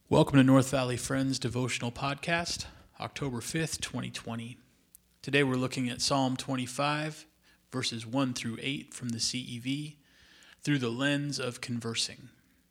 Welcome to North Valley Friends Devotional Podcast, October 5th, 2020. Today we're looking at Psalm 25, verses 1 through 8 from the CEV, through the lens of conversing.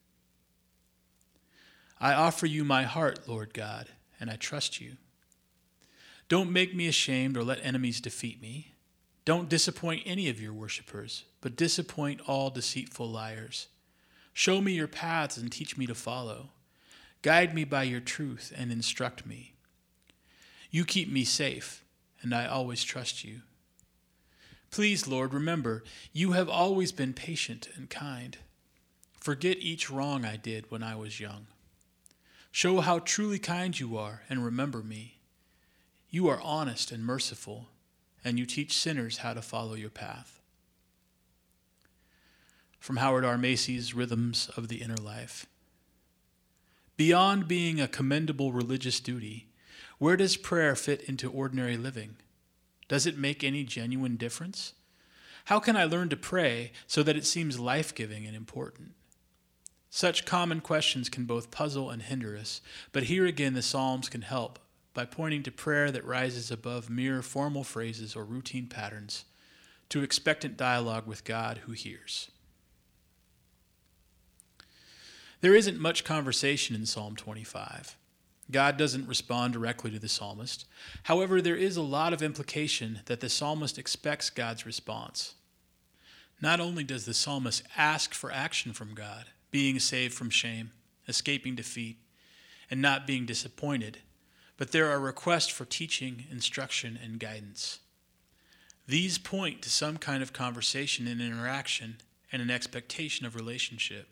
I offer you my heart, Lord God, and I trust you. Don't make me ashamed or let enemies defeat me. Don't disappoint any of your worshipers, but disappoint all deceitful liars. Show me your paths and teach me to follow. Guide me by your truth and instruct me. You keep me safe, and I always trust you. Please, Lord, remember, you have always been patient and kind. Forget each wrong I did when I was young. Show how truly kind you are and remember me. You are honest and merciful, and you teach sinners how to follow your path. From Howard R. Macy's Rhythms of the Inner Life. Beyond being a commendable religious duty, where does prayer fit into ordinary living? Does it make any genuine difference? How can I learn to pray so that it seems life-giving and important? Such common questions can both puzzle and hinder us, but here again the Psalms can help by pointing to prayer that rises above mere formal phrases or routine patterns to expectant dialogue with God who hears. There isn't much conversation in Psalm 25. God doesn't respond directly to the psalmist. However, there is a lot of implication that the psalmist expects God's response. Not only does the psalmist ask for action from God, being saved from shame, escaping defeat, and not being disappointed, but there are requests for teaching, instruction, and guidance. These point to some kind of conversation and interaction and an expectation of relationship.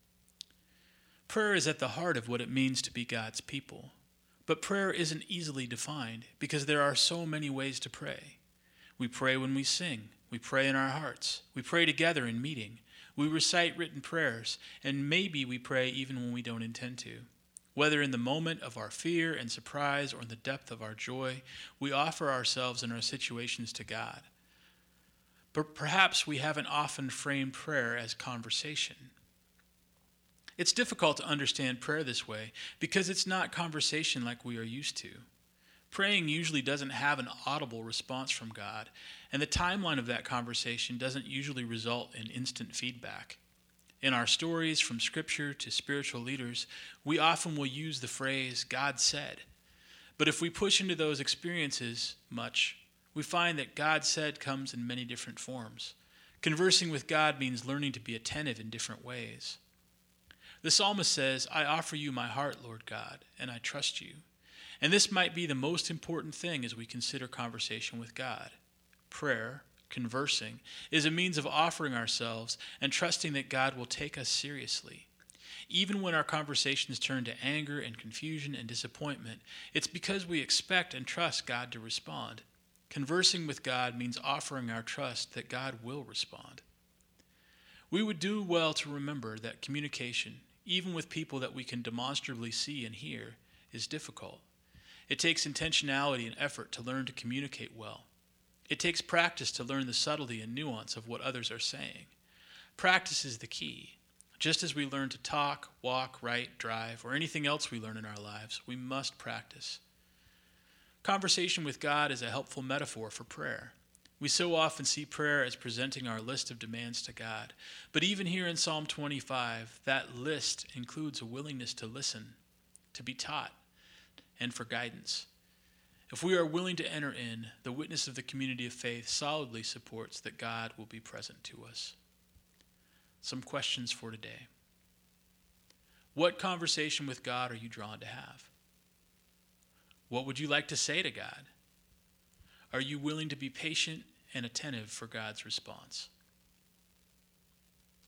Prayer is at the heart of what it means to be God's people. But prayer isn't easily defined because there are so many ways to pray. We pray when we sing. We pray in our hearts. We pray together in meeting. We recite written prayers, and maybe we pray even when we don't intend to. Whether in the moment of our fear and surprise or in the depth of our joy, we offer ourselves and our situations to God. But perhaps we haven't often framed prayer as conversation. It's difficult to understand prayer this way because it's not conversation like we are used to. Praying usually doesn't have an audible response from God, and the timeline of that conversation doesn't usually result in instant feedback. In our stories from Scripture to spiritual leaders, we often will use the phrase, God said. But if we push into those experiences much, we find that God said comes in many different forms. Conversing with God means learning to be attentive in different ways. The psalmist says, I offer you my heart, Lord God, and I trust you. And this might be the most important thing as we consider conversation with God. Prayer, conversing, is a means of offering ourselves and trusting that God will take us seriously. Even when our conversations turn to anger and confusion and disappointment, it's because we expect and trust God to respond. Conversing with God means offering our trust that God will respond. We would do well to remember that communication, even with people that we can demonstrably see and hear, is difficult. It takes intentionality and effort to learn to communicate well. It takes practice to learn the subtlety and nuance of what others are saying. Practice is the key. Just as we learn to talk, walk, write, drive, or anything else we learn in our lives, we must practice. Conversation with God is a helpful metaphor for prayer. We so often see prayer as presenting our list of demands to God. But even here in Psalm 25, that list includes a willingness to listen, to be taught, and for guidance. If we are willing to enter in, the witness of the community of faith solidly supports that God will be present to us. Some questions for today. What conversation with God are you drawn to have? What would you like to say to God? Are you willing to be patient and attentive for God's response?